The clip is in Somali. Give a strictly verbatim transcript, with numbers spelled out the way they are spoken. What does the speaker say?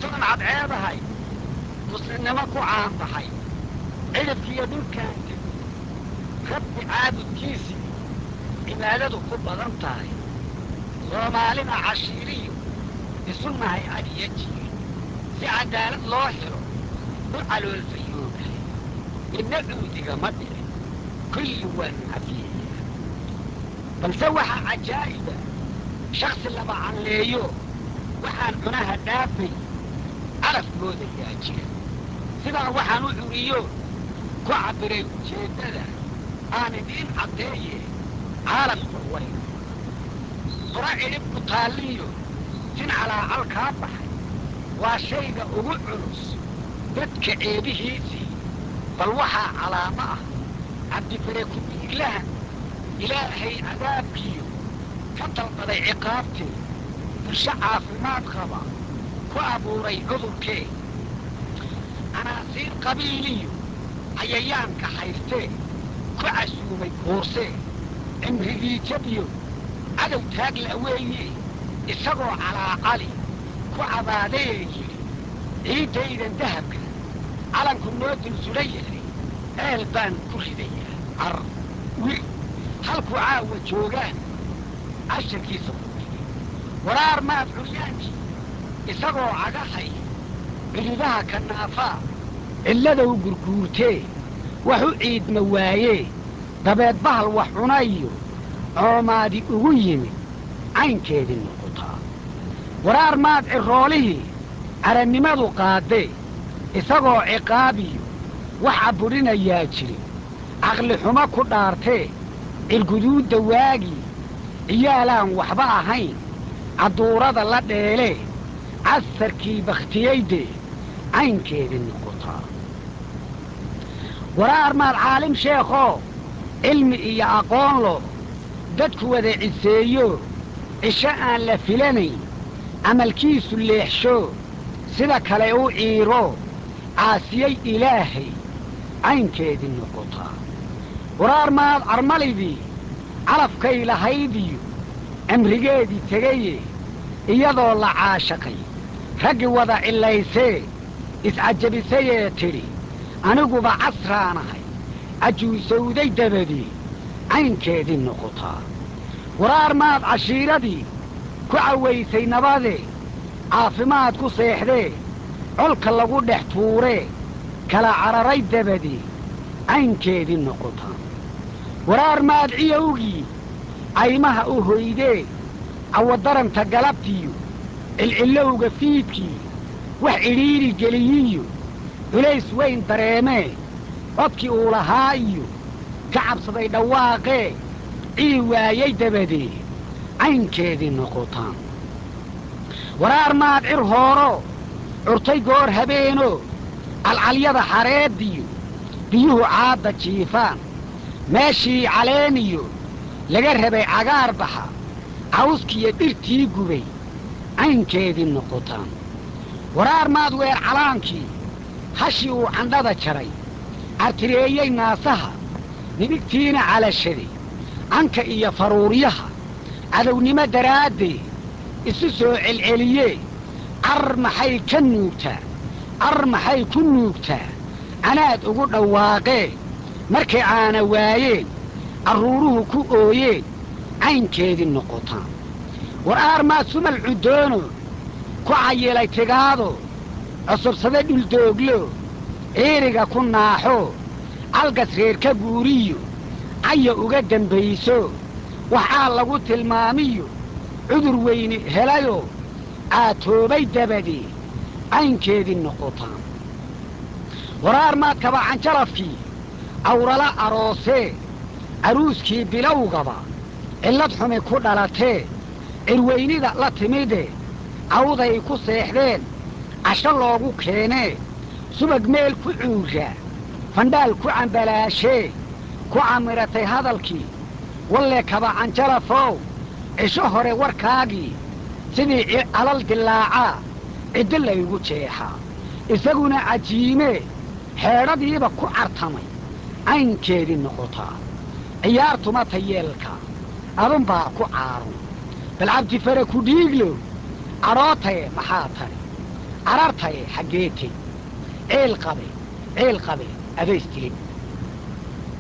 inkastoon cadceedahay muslimnimo ku caanbaxay cidhibkiiyo dhulkaan dego rabbi caabudkiisii cibaadadu ku badan tahay soomaalina cashiiriyo isunnahay adiyo jiir si cadaalad loo helo u caloolfayoobahay midna cuudiga ma dhicin kulli waan cafiyayaa balse waxaa cajaa'iba shaksi laba canleeyo waxaan cunaha dhaafay calaf moodayaa jira sidaa waxaan u curiyo ku cabbiray ujeeddada aan idiin caddeeye caalamka wayga qora cidhib ku taalliyo sin calaacal kaa baxay waa shayga ugu culus dadka ceebihiisii bal waxaa calaamo ah cabdifare ku dhiiglahan ilaahay cadaabkiyo ka dalbaday ciqaabtee bulsho caafimaad qaba ku abuuray cudurkee canaasiir qabiiliyo cayayaanka haystee ku casuumay kuursee cimrigiijabiyo cadow taag la'weeye isagoo calaacali ku cabaadayee yidhi ciiddaydan dahabka calanku noo dul sulan yahay ceel baan ku ridayaa car wir halkuu caawa joogaan casharkiisa ku dhigay waraar maad curyaankii isagoo cagahay cilibaha ka naafaa cilladow gurguurtee wax u ciidma waayee dabeed bahal wax cunayo coomaadi ugu yimid caynkeedii noqotaa waraar maad cirroolihii carannimadu qaadee isagoo ciqaabiyo wax cabudhinayaa jiri caqli xumo ku dhaartee cirguduudda waagii ciyaalaan waxba ahayn cadduurada la dheelee casarkii bakhtiyaydee caynkeedii noqotaa waraar maad caalim sheekhoo cilmi iyo aqoon lo dadku wada ciseeyo cisho aan la filanayn camalkiisu leexsho sida kale u ciiro caasiyey ilaahay caynkeedii noqotaa waraar maad carmalidii calafkay lahaydiyo cimrigeedii tegaye iyadoo la caashaqay raggi wada cillaysee iscajabisayee tidhi aniguba casraanahay cajuusowday dabadii caynkeedii noqotaa waraar maad cashiiradii ku cawaysay nabadee caafimaad ku seexdee colka lagu dhex tuuree kala cararay dabadii caynkeedii noqotaa waraar maad ciyowgii caymaha u hoydee cawadaranta galabtiyo cilcillowga fiidkii wax cidhiiri geliyiyo culays weyn dareemee codkii uu lahaa iyo ka cabsaday dhawaaqee cii waayay dabadee caynkeedii noqotaan waraar maad cir hooro curtay goor habeeno calcalyada xareeddiyo biyuhu caadda jiifaan meeshii caleeniyo laga rabay cagaar baxa cawskiyo dhirtii gubay caynkeedii noqotaan waraar maad weer calaankii hashii uu candhada jaray cartireeyey naasaha nibigtiina calashaday canka iyo faruuryaha cadownimo daraaddee isu soo celceliyee car maxay ka nuugtaa car maxay ku nuugtaa canaad ugu dhawaaqee markay caana waayeen carruuruhu ku ooyeen caynkeedii noqotaan waraar maad sumal cuddoono ku cayilay tigaado cusubsade dhuldooglo ciiriga ku naaxo calgas reer ka guuriyo caya uga dembayso waxaa lagu tilmaamiyo cudur weyni helayoo caatoobay dabadee caynkeedii noqotaan waraar maad kabacanjalafkii awrala aroosee caruuskii bilowgaba cillad xumi ku dhalatee cirweynida la timidee cawday ku seexdeen casho loogu keenee subag meel ku cuuraa fandhaal ku cambalaashee ku camiratay hadalkii walle kabacanjalafow cisho hore warkaagii sidii calal dilaacaa ciddo laygu jeexaa isaguna cajiimee xeedhadiiba ku cartamay caynkeedii noqotaa ciyaartuma tayeelka adunbaa ku caarun bal cabdifare ku dhiiglo cadhootaye maxaa tari carartaye xaggeete ceel qabe ceel qabe adaystile